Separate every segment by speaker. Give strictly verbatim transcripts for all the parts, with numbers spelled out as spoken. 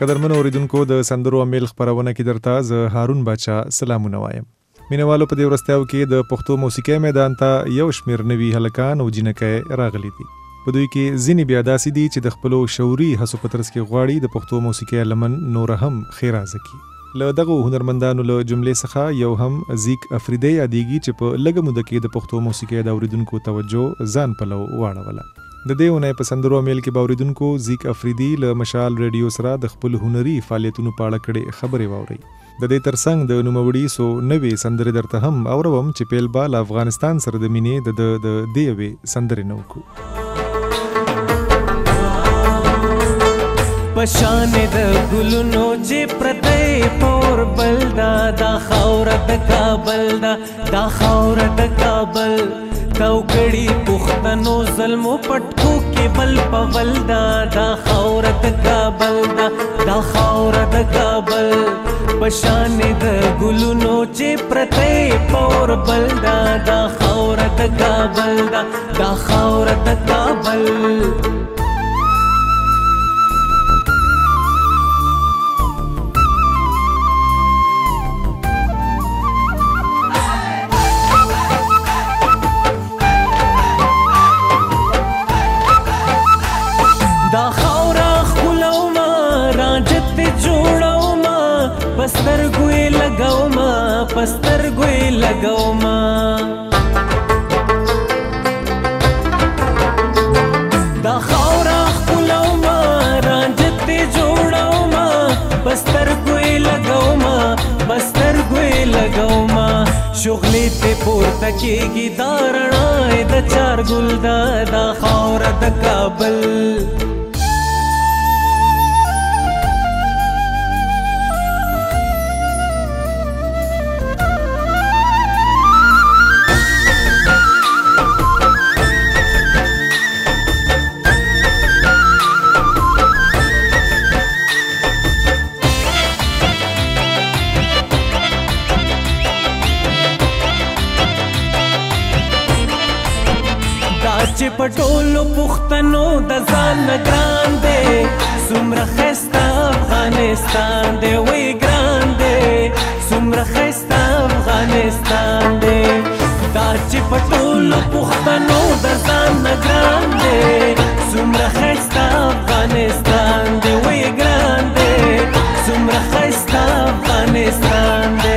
Speaker 1: قدرمن اوریدونکو د سندرو امیل خبرونه کې درته ز هارون باچا سلامونه وایم. مینوالو په دې ورستیاو کې د پښتو موسیقۍ میدان ته یو شمیر نوي هلکان او جنکۍ راغلي دي. په دوی کې ځینې بیا داسې دي چې د خپلو شعوري هڅو په ترڅ کې غواړي د پښتو موسیقۍ لمن نور هم ښېرازه کړي. له دغو هنرمندانو له جملې څخه یو هم زیک افریدی یادېږي چې په لږه موده کې د پښتو موسیقۍ د اوریدونکو توجه ځان پلو واړوله. د دې اونۍ په سندرو امیل کې به اوریدونکو زیک افریدي له مشال ریډیو سره د خپل هنري فعالیتونو په اړه کړې خبرې واورئ. د دې ترڅنګ د نوموړي سو نوې سندرې درته هم اورم چې پیل به له افغانستان سره د مینې د د دې یوې سندرې نه وکړو.
Speaker 2: پشان د ګلونو چې پرتې پور بلدا دا خاور د کابل دا دا خاور د کابل توکړی پښتنو ظلمو پټکو کې بل پول دا دا خاور د کابل دا دا خاور د کابل پشان د ګلونو چې پرتې پور بلدا دا خاور د کابل دا دا خاور د کابل. پستر ګوي لګاو ما پستر ګوي لګاو ما دا خاورا خپلو ما رانجت جوړاو ما پستر ګوي لګاو ما پستر ګوي لګاو ما شغلې ته پورته کېږي دا رڼا د چار ګل دا دا خاور د کابل. چې پټولو پښتنو د ځان ګران دی څومره ښایسته افغانستان دی وی ګران دی څومره ښایسته افغانستان دی دا چې پټولو پښتنو د ځان ګران دی څومره ښایسته افغانستان دی وی ګران دی څومره ښایسته افغانستان دی.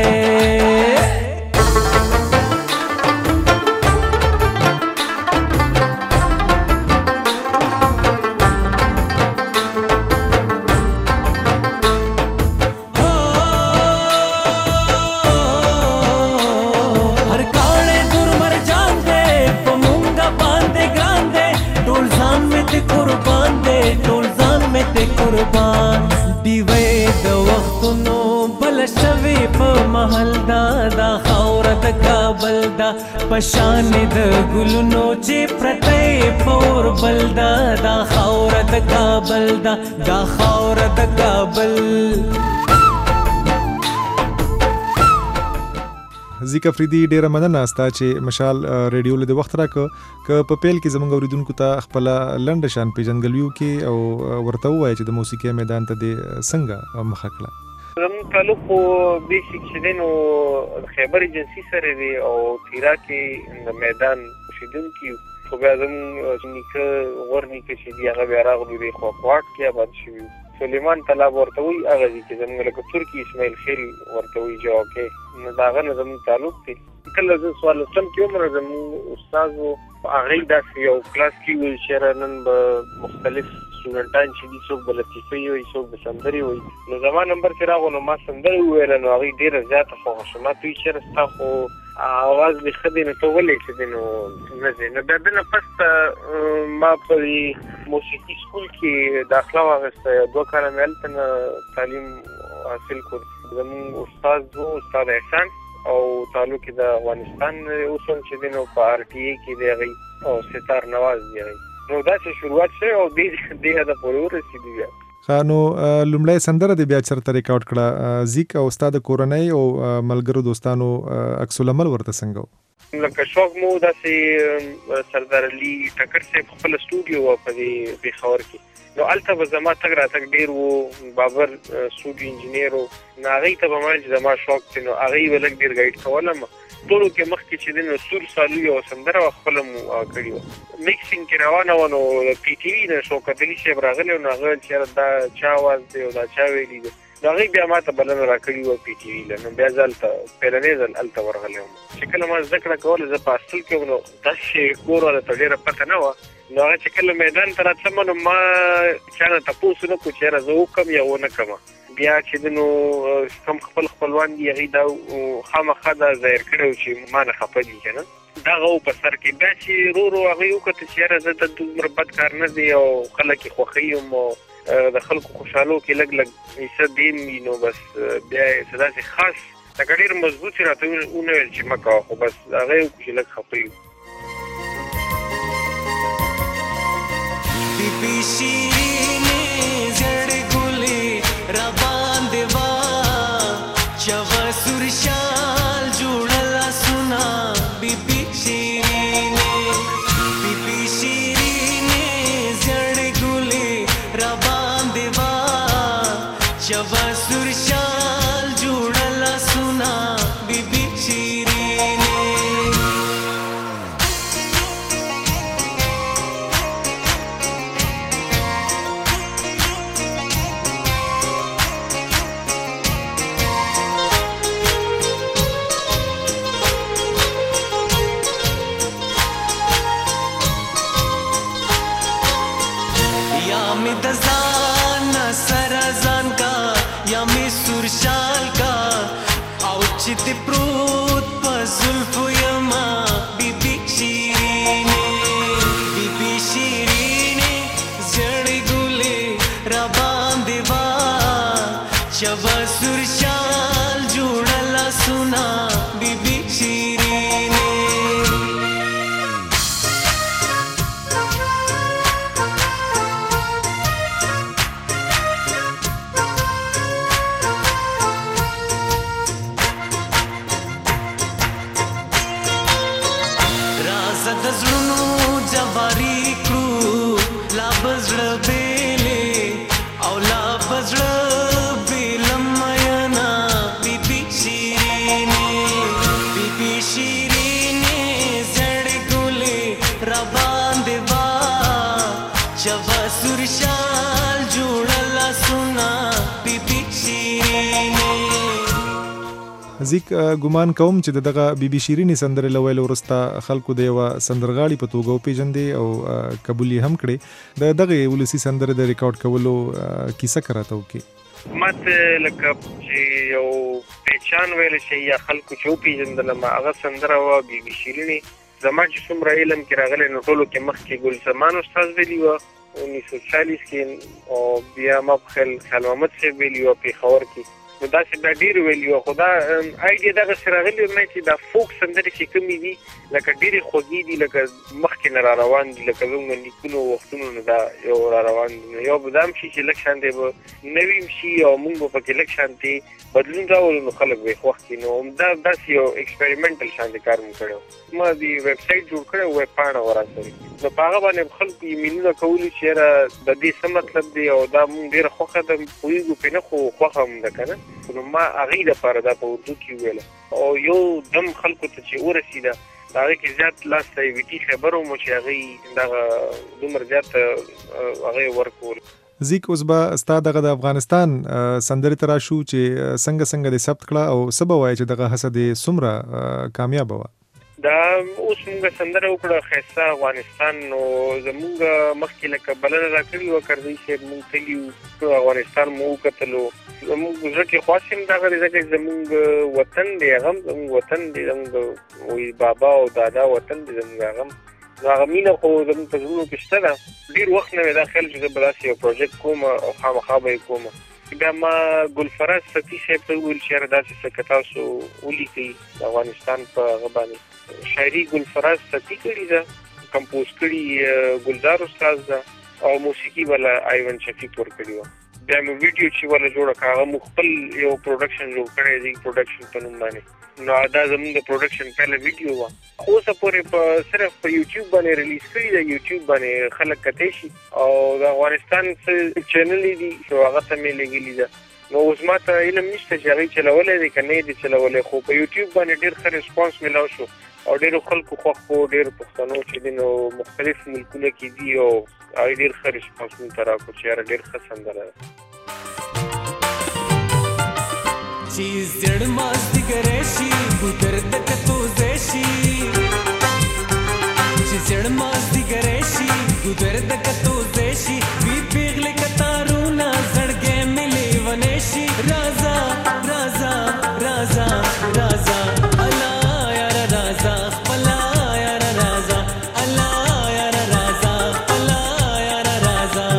Speaker 2: قربان دیوی د وختونو بل شوی په محل دا دا خاور د کابل دا پشان د ګلونو چې پرتې پور بل دا دا خاور د کابل دا دا خاور د کابل.
Speaker 1: زیک افریدي ډیره مننه ستا چې مشال ریډیو له وخت راکړه که په پیل کې زموږ اوریدونکو ته خپل لنډ شان پیژنګلوي کې او ورته وایي چې د موسیقۍ میدان ته دې څنګه مخه کړه.
Speaker 3: زموږ تعلق خو بیسیک چې دی نو خیبر ایجنسي سره دی او تیرا کې د میدان اوسېدونکي خو بیا زموږ نیکه غور نیکه چې دي هغه بیا راغلي دی خو خواټ کې آباد شوي سلیمان طلب ورته وایي هغه دي چې زموږ لکه ترکي اسماعیل خیل ورته وایي جواب کې نو د هغه نه زموږ تعلق دی. کله زه څوارلسم کې وم نو زموږ استاد و هغې داسې یو کلاس کې ویل چې نن به مختلف سټوډنټان چې دي څوک به لطیفې وایي څوک به سندرې وایي نو زما نمبر چې راغو نو ما سندرې وویله نو هغې ډېره زیاته خوښه شوه. ما ته وایي چېرې ستا خو اواز دې ښه دی نو ته ولې چې دی نو نه ځې نو بیا د نه پس ما په موسیقي سکول کې داخله واخیسته دوه کاله مې هلته نه تعلیم حاصل کړ. زموږ استاد و استاد احسان او تعلق یې د افغانستان اوس هم چې دی نو په آر ټي اي کې دی هغوی او ستار نواز دی هغوی نو داسې شروعات شوی او دې هدف پورې ورسېدي بیا.
Speaker 1: ښه نو لومړی سندره دې بیا چېرته ریکارډ کړه زیک او ستا د کورنۍ او ملګرو دوستانو عکس العمل ورته څنګه و؟
Speaker 3: لکه شوق مو داسې سردار علي ټکر صاحب خپل استودیو و په دې پېښور کې نو هلته به زما تګ راتګ ډېر و بابر استودیو انجینیر و نو هغې ته به ما چې زما شوق دی نو هغې به لږ ډېر ګایډ کولم ټولو کې مخکې چې دی نو سور سالو یو سندره وه خپله مو کړې وه میکسینګ کې روانه وه نو د پی ټي وي نه شوکت علي صاحب راغلی و نو هغه چې دا چا اواز دی او دا چا ویلي دی نو هغې بیا ما ته بلنه راکړې وه پی ټي وي له نو بیا زه هلته پهلنی ځل هلته ورغلی وم چې کله ما زده کړه کوله زه په هاسټل کې وم نو داسې کور والا ته ډېره پته نه وه نو هغه چې کله میدان ته راتلم نو ما چا نه تپوس نه کړو چې یاره زه وکړم یا ونه کړم بیا چې دی نو کوم خپل خپلوان دي هغې دا خامخا دا ظاهر کړی و چې ما نه خفه دي که نه دغه و په سر کې بیا چې ورو ورو هغې وکړه چې یاره زه د دومره بد کار نه دی او خلک یې خوښوي یم او د خلکو خوشحالو کې لږ لږ حصه دیم وي نو بس بیا یې څه داسې خاص لکه ډېر مضبوط یې راته ونه ویل چې مه کوه خو بس هغه یې وکړو چې لږ خفه یو
Speaker 2: بیبي شیرینې زړې ګلې راباندې وا چوا سور شال جوړه لاسونه بیبي شیرینې بیبي شیرینې زړې ګلې راباندې وا چوا سور شال جوړه لاسونه بیبي شیرینې د ځان سره ځان کا یا می سور شال کا او چې دې پروت په زلفو یما بیبي شیرینې بیبي شیرینې زړې ګلې را باندې وا چوا سور شال جوړه لاسونه بیبي شیرینې د زړونو جواري کړو لا بزړه بیلې او لا بزړه بیلم مینا بیبي شیرینې بیبي شیرینې زړې ګلې را باندې وا چوا سور شال جوړه لاسونه بیبي شیرینې
Speaker 1: زیک ګمان کوم چې دغه بیبي شیرینې سندرې له ویلو وروسته خلکو د یوه سندرغاړي په توګه وپېژندې او قبول یې هم کړې د دغې ولسي سندرې د ریکارډ کولو کیسه که راته وکړې
Speaker 3: ما ته لکه چې یو پهچان ویلی شي یا خلکو چې وپېژندلم هغه سندره وه بیبي شیرینې زما چې څومره علم کې راغلی نو ټولو کې مخکې ګل زمان استاد ویلي وه انیس سو چالیس کې او بیا ما په خیال خیال محمد صاحب ویلي وه پېښور کې نو داسې بیا ډېر ویلي وه خو دا آیډیا دغسې راغلې وه چې دا فوک سندرې چې کومې دي لکه ډېرې خوږې دي لکه مخکې نه را روان دي لکه زموږ نیکونو وختونو نه دا یو را روان دي نو یو به دا هم شي چې لږ شانتې به نوي هم شي او موږ به پکې لږ شانتې بدلون راولو نو خلک به یې خوښ کړي نو همدا داسې یو ایکسپریمنټل شانتې کار مو کړی ما د ویب سایټ جوړ کړی ویب پاڼه وه راسره نو په هغه باندې خلکو ایمیلونه کولي چې یاره د دې څه مطلب دی او دا مونږ ډېره خوښه ده پوهېږو پرې نه خو خوښه هم ده که نه نو ما هغې دپاره دا په اردو کې وویله او یو دم خلکو ته چې ورسېده د هغې کې زیات لاس ته ویټي خبر ومو چې هغې دغه دومره زیات هغې ورکول
Speaker 1: زیک اوس به ستا دغه د افغانستان سندرې ته راشو چې څنګه څنګه دې ثبت کړه او څه به وایې چې دغه هڅه دې څومره کامیابه وه
Speaker 3: دا اوس مونږ سندره وکړه ښایسته افغانستان نو زمونږ مخکې لکه بلنه راکړې وه کرزي صاحب مونږ تلي وو افغانستان مو وکتلو زمونږ زړه کې خواست هم دغه دی ځکه زمونږ وطن دی هغه هم زمونږ وطن دی زمونږ وایي بابا او دادا وطن دی زمونږ هغه هم نو هغه مینه خو زمونږ په زړونو کې شته ده ډېر وخت نه مې دا خیال چې زه به داسې یو پروجیکټ کوم او خامخا به یې کوم بیا ما ګلفراز ستی صاحب ته وویل چې یاره داسې څه که تاسو ولیکئ د افغانستان په هغه باندې شاعري ګلفراز ستی کړې ده کمپوز کړي ګلزار استاذ ده او موسیقي والا ایون شفیق ورکړې وه بیا مې ویډیو چې والا جوړه کړه هغه مو خپل یو پروډکشن جوړ کړی دی پروډکشن په نوم باندې نو دا زموږ د پروډکشن پهله ویډیو وه خو اوسه پورې په صرف په یوټیوب باندې ریلیز کړي ده یوټیوب باندې خلک کتی شي او د افغانستان څه چینلې دي چې هغه ته مې لګېلي ده نو اوس ما ته علم نشته چې هغوی چلولی دی که نه یې دي چلولی خو په یوټیوب باندې ډېر ښه ریسپانس میلاو شو او ډېرو خلکو خوښ کړو ډېر پښتنو چې دي نو مختلف ملکونه کې دي او هغوی ډېر ښه ریسپانس مونږ ته راکړو چې یاره ډېر ښه سندره ده
Speaker 2: چې زړ مازدیګری شي ګودر د کتو ځای شي چې زړ مازدیګری شي ګودر د کتو ځای شي وي پیغلې کتارونه زړګی مې لیونی شي رازه رازه رازه رازه الله یاره رازه خپله یاره رازه الله یاره رازه خپله یاره رازه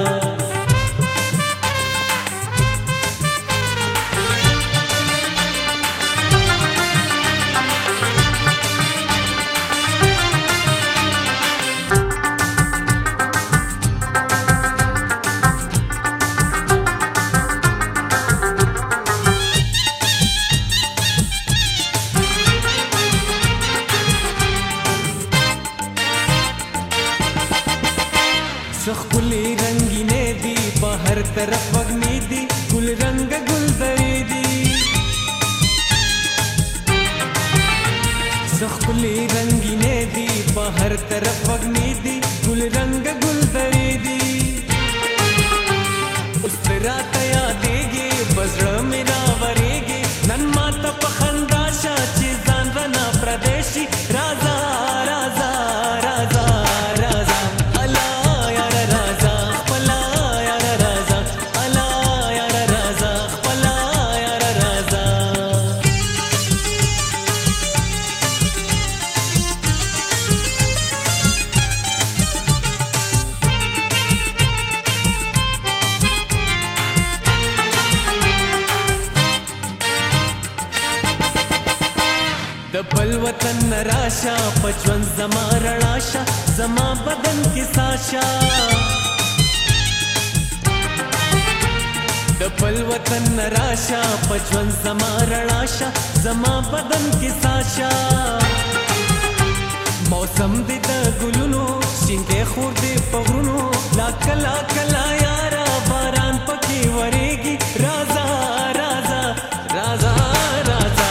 Speaker 2: ښکلې رنګینې دي په هر طرف وږمې دي ګل رنګ ګلدرې دي ښکلې رنګینې دي په هر طرف وږمې دي ګل رنګ ګلدرې دي اوس ته راته یادېږې په زړه مې راورېږې نن ماته په خندا شه چې ځان رانه پردی شي رازه رازه رازه رازه الله یاره رازه خپله یاره رازه الله یاره رازه خپله یاره رازه د بل وطن نه راشه په ژوند زما رڼا شه زما بدن کې ساشه د بل وطن نه راشه په ژوند زما رڼا شه زما بدن کې ساشه موسم دې د ګلونو شینګې خور دې په غرونو لا کلا کلا یاره باران پکې ورېږي رازه رازه رازه رازه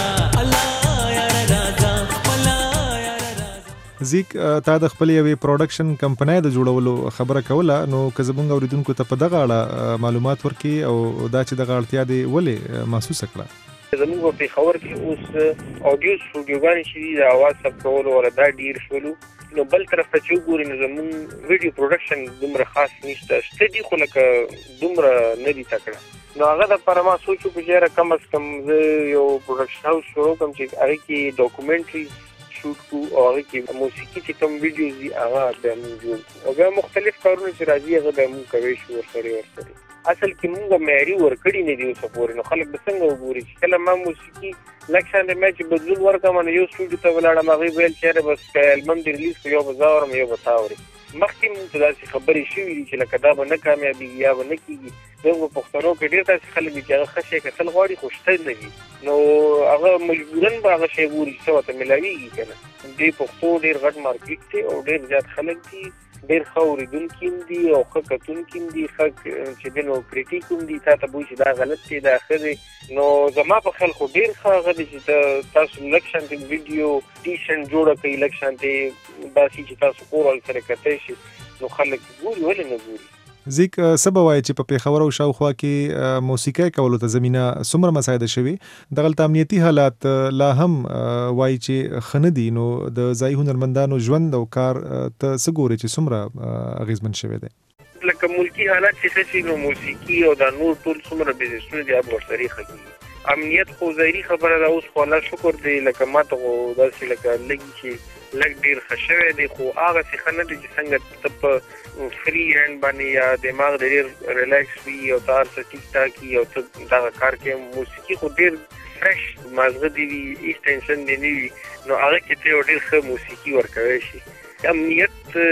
Speaker 1: زیک تا د خپل یوې پروډکشن کمپنۍ د جوړولو خبره کوله نو که زموږ اوریدونکو ته په دغه اړه معلومات ورکړي او دا چې دغه اړتیا دې ولې محسوسه کړه
Speaker 3: زموږ په پېښور کې اوس اډیو سټوډیوګانې چې دي د اواز ثبت کولو والا دا ډېر شولو نو بل طرف ته چې وګورې نو زموږ ویډیو پروډکشن دومره خاص نشته شته دي خو لکه دومره نه دي تکړه نو هغه دپاره ما سوچ وکړو چې یاره کم از کم زه یو پروډکشن هاوس شروع کړم چې هغې کې ډاکومنټریز شوټ کو او هغه کې موسیقي چې کوم ویډیوز دي هغه به موږ جوړ کړو او بیا مختلف کارونه چې راځي هغه به موږ کوی شو ورسره ورسره اصل کې موږ معیاري ورکړي نه دي اوسه پورې نو خلک به څنګه وګوري چې کله ما موسیقي لږ شانې ما چې بدلون ورکړم نو یو سټوډیو ته ولاړم هغوی ویل چې یاره بس که البم دې ریلیز کړو یو به زه اورم یو به تا اورې مخکې موږ ته داسې خبرې شوي دي چې لکه دا به نه کامیابېږي یا به نه کېږي زموږ په پښتنو کې ډېر داسې خلک دي چې هغه ښه شی کتل غواړي خو شته نه وي نو هغه مجبوراً به هغه شی ګوري چې څه ورته میلاوېږي که نه دې پښتو ډېر غټ مارکېټ دی او ډېر زیات خلک دي ډېر ښه اورېدونکي هم دي او ښه کتونکي هم دي ښه چې دی نو کریټیک هم دي تا ته به وایي چې دا غلط دی دا ښه دی نو زما په خیال خو ډېر ښه هغه دی چې تاسو لږ شانتې ویډیو ډیسنټ جوړه کړئ لږ شانتې داسې چې تاسو کور ورسره کتی شي نو خلک ګوري ولې نه ګوري
Speaker 1: زیک څه به وایي چې په پېښور او شاوخوا کې موسیقۍ کولو ته زمینه څومره مساعده شوې دغلته امنیتي حالات لا هم وایي چې ښه نه دي نو د ځایي هنرمندانو ژوند او کار ته څه ګورې چې څومره اغېزمن شوی دی
Speaker 3: لکه ملکي حالات چې ښه شي نو موسیقي او دا نور ټول څومره بزنسونه دي هغه ورسره ښه کېږي امنیت خو ظاهري خبره ده اوس خو الله شکر دی لکه ما ته خو داسې لکه لږ چې لږ ډېر ښه شوی دی خو هغسې ښه نه دی چې څنګه ته په فری هینډ باندې یا دماغ د ډېر ریلیکس وي او ته هر څه ټیک ټاک وي او ته دغه کار کوې موسیقي خو ډېر فرش مازغه دې وي هېڅ ټینشن دې نه وي نو هغه کې ته یو ډېر ښه موسیقي ورکوی شي امنیت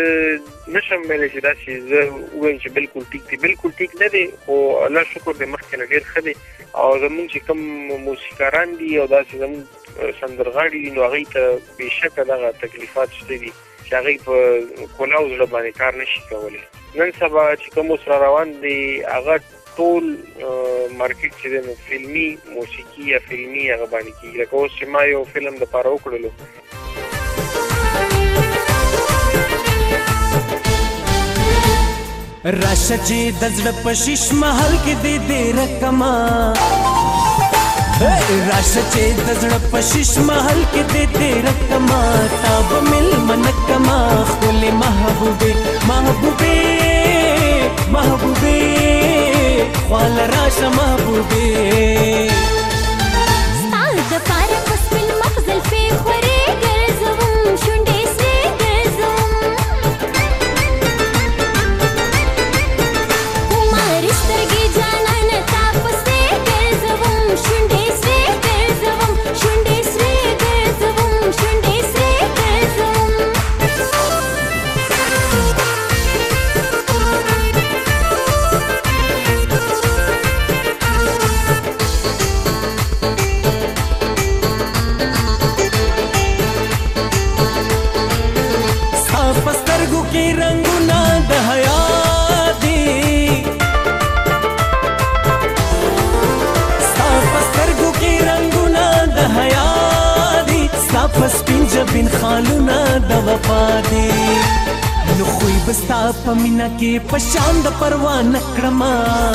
Speaker 3: نشم ویلی چې داسې زه ووایم چې بلکل ټیک دی بلکل ټیک نه دی خو الله شکر دی مخکې نه ډېر ښه دی او زمونږ چې کوم موسیقاران دي او داسې زمونږ سندرغاړي دي نو هغوی ته بېشکه دغه تکلیفات شته دي چې هغوی په کلاو زړه باندې کار نشي کولی. نن سبا چې کوم اوس را روان دی هغه ټول مارکیټ چې دی نو فلمي موسیقي یا فلمي هغه باندې کېږي. لکه اوس چې ما یو فلم دپاره وکړلو
Speaker 2: راشه چې د زړه په شیش محل کې دې دې رقمه راشه چې د زړه په شیش محل کې دې دې رقمه تا به مېلمنه کما ښکلې محبوبې محبوبې محبوبې خواله راشه محبوبې
Speaker 4: ستا دپاره په سپین مغزل فې خورې ګرځوم شونډې سرې ګرځوم ماري سترګې جانانه تا پسې ګرځوم شونډې سرې ګرځوم شونډې سرې ګرځوم شونډې سرې ګرځوم
Speaker 2: سپین جبین خالونه د وفا دي نو خوی بستا په مینا کې په شان د پروان کړما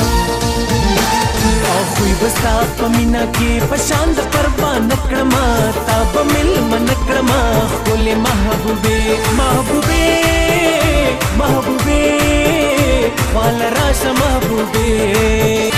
Speaker 2: او خوی بستا په مینا کې په شان د پروان کړما تا به مېلمنه کړما ښکلې محبوبې محبوبې محبوبې خواله راشه محبوبې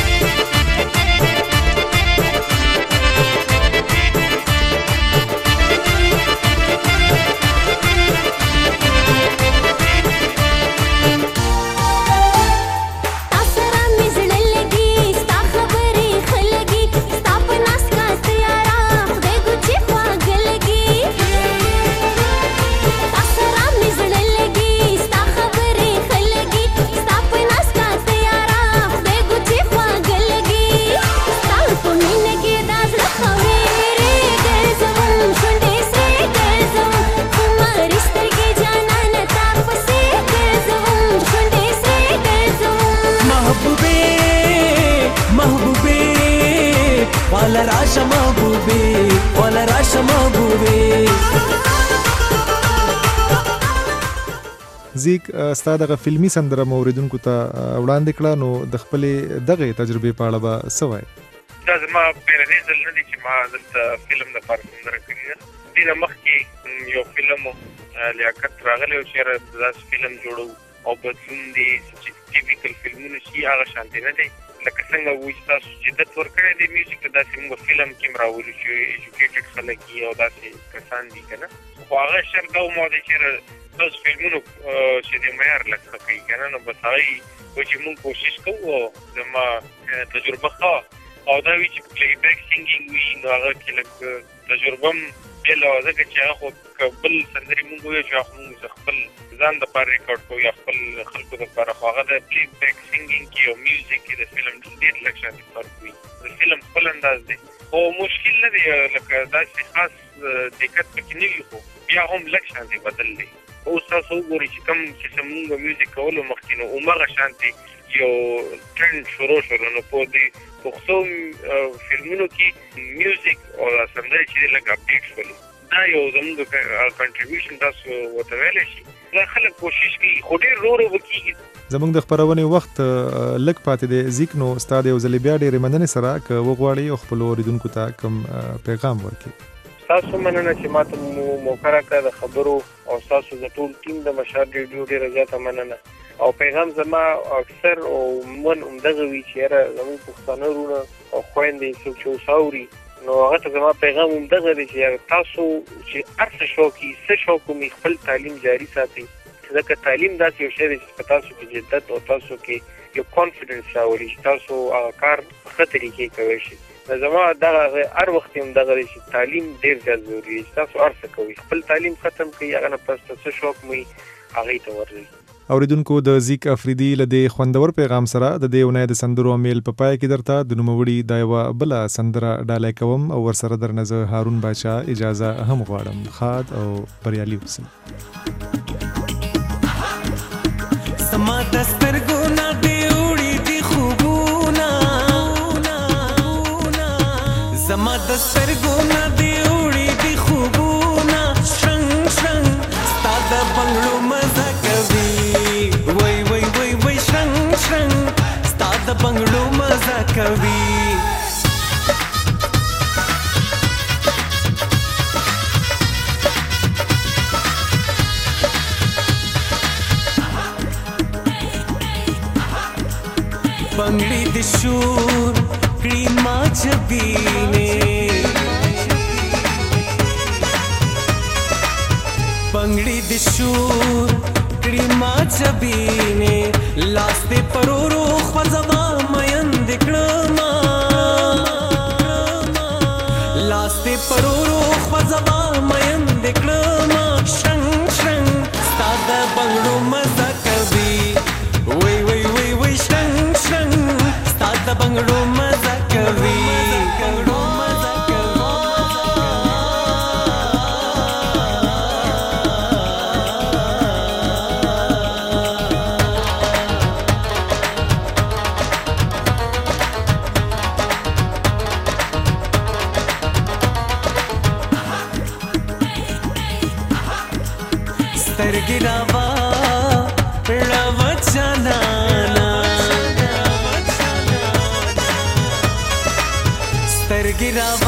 Speaker 2: خواله راشه محبوبې خواله راشه محبوبې
Speaker 1: زیک ستا دغه فلمي سندره مو اورېدونکو ته وړاندې کړه نو د خپلې دغې تجربې په اړه به څه وایې؟
Speaker 3: دا زما پیرنی ځل نه دی چې ما دلته فلم دپاره سندره کړې ده. دې نه مخکې یو فلم و لیاقت راغلی و چې یاره داسې فلم جوړو او بدلون دی چې ټیپیکل فلمونه شي هغه شانتې نه دی لکه څنګه وایي چې تاسو جدت ورکړی دی میوزیک ته داسې موږ فلم کې هم راولو چې ایجوکیټډ خلک وي او داسې کسان دي که نه خو هغه شرط دا ومو دی چې تاسو فلمونو چې د معیار لږ ښه کوي که نه نو بس هغه وایي چې موږ کوشش کوو او زما تجربه ښه او دا وي چې پلی بیک سینګینګ وي نو هغه کې لږ تجربه هم بېله وه ځکه چې هغه خو که بل سندرې مونږ وویو چې هغه خو مونږ خپل ځان دپاره ریکارډ کوو یا خپل خلکو دپاره خو هغه د پلی بیک سینګینګ کې او میوزیک کې د فلم ډېر لږ شانتې فرق وي د فلم خپل انداز دی خو مشکل نه دی لکه داسې خاص دقت پکې نه وي خو بیا هم لږ شانتې بدل دی اوس تاسو وګورئ چې کوم قسم مونږ میوزیک کولو مخکې نو همغه شانتې یو ټرند شروع شو نو په دې پښتو فلمونو کې میوزیک او سندرې چې لږ اپډیټ شولې دا یو زموږ کنټریبیوشن تاسو ورته ویلی شي دا خلک کوشش کوي خو ډېر ورو ورو به کېږي.
Speaker 1: زموږ د خپرونې وخت لږ پاتې دی زیک نو ستا د یو ځلې بیا ډېرې مننې سره که وغواړې او خپلو اورېدونکو ته کوم پیغام ورکړي.
Speaker 3: تاسو مننه چې ما ته مو موقع راکړه د خبرو او ستاسو د ټول ټیم د مشهد ریډیو ډېره زیاته مننه او پیغام زما اکثر او عموما همدغه وي چې یاره زموږ پښتانه وروڼه او خویندې څوک چې اوس اوري نو هغه ته زما پیغام همدغه دی چې یاره تاسو چې هر څه شوق وي څه شوق ومي خپل تعلیم جاري ساتئ ځکه تعلیم داسې یو شی دی چې په تاسو کې جدت او تاسو کې یو کانفیډنس راولي چې تاسو هغه کار په ښه طریقې کوی شئ. زما دغه هر وخت هم دغه دی چې تعلیم ډېر زیات ضروري دی چې تاسو هر څه کوئ خپل تعلیم ختم کړئ هغه نه پس څه شوق مو وي هغې ته ورځئ.
Speaker 1: اوریدونکو د زیک افریدي له دې خوندور پیغام سره د دې اونۍ د سندرو میل په پای کې درته د نوموړي دا یوه بله سندره ډالۍ کوم او ورسره درنه زه هارون باچا اجازه هم غواړم. ښاد او بریالي اوسئ.
Speaker 2: زما د سترګو نه دې وړي دي خوبونه، زما د سترګو نه دې وړي دي خوبونه، شرنګ شرنګ ستا د بنګړو مزه کوي، وای وای وای وای شرنګ شرنګ ستا د بنګړو مزه کوي. بنگړي د شور کړي ما جبینه، بنگړي د شور کړي ما جبینه، لاس دې پرورو خوځوا مین دکړما، لاس دې پرورو خوځوا مین دکړما، شنګ شنګ ستا د بنگړو مزه کوي، وای وای وای وای شنګ شنګ ستا د بنگړو مزه کوي. سترګې راوا راوا جانانا، سترګې راوا